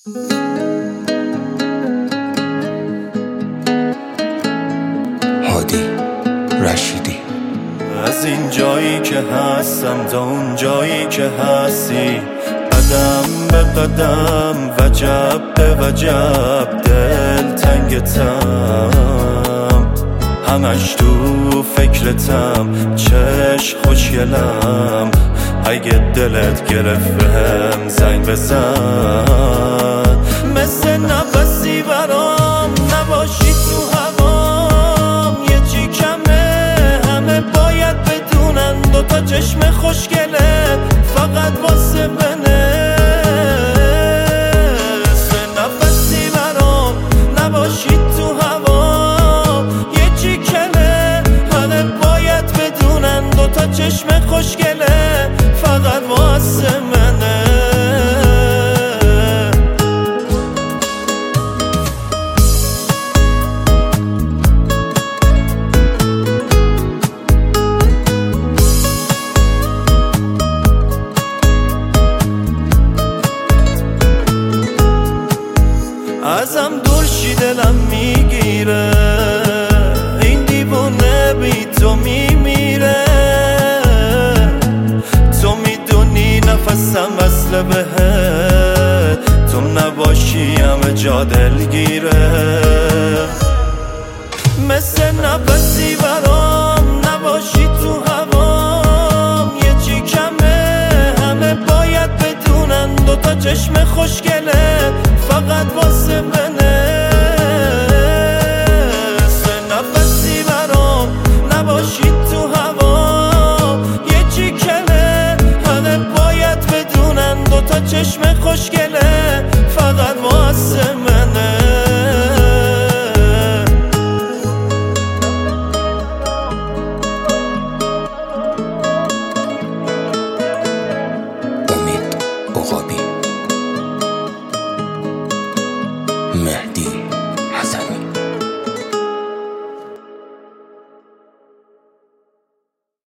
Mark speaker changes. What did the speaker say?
Speaker 1: هادی رشیدی.
Speaker 2: از این جایی که هستم تا اون جایی که هستی، قدم به قدم، وجب به وجب، دل تنگتم، همش تو فکرتم، چش خوشگلم، اگه دلت گرفت بهم زنگ بزن. مثل نفسی برام نباشی تو هوام، یه چی کمه، همه باید بدونن دوتا چشم خوشگله فقط واسه منه. مثل نفسی برام نباشی تو هوام، یه چی کمه، همه باید بدونن دوتا چشم خوشگله فقط واسه منه. ازم دور شی دلم میگیره، این دیوونه بی تو میمیره. تو میدونی نفسم وصله بهت، تو نباشی همه جا دلگیره. مثل نفسی برام نباشی تو هوام، یه چی کمه، همه باید بدونن دوتا چشم خوشگله فقط واسه منه. مثل نفسی برام نباشی تو هوا، یه چی کمه، همه باید بدونن دوتا چشم خوشگله فقط واسه منه.
Speaker 1: امید عقابی، مهدی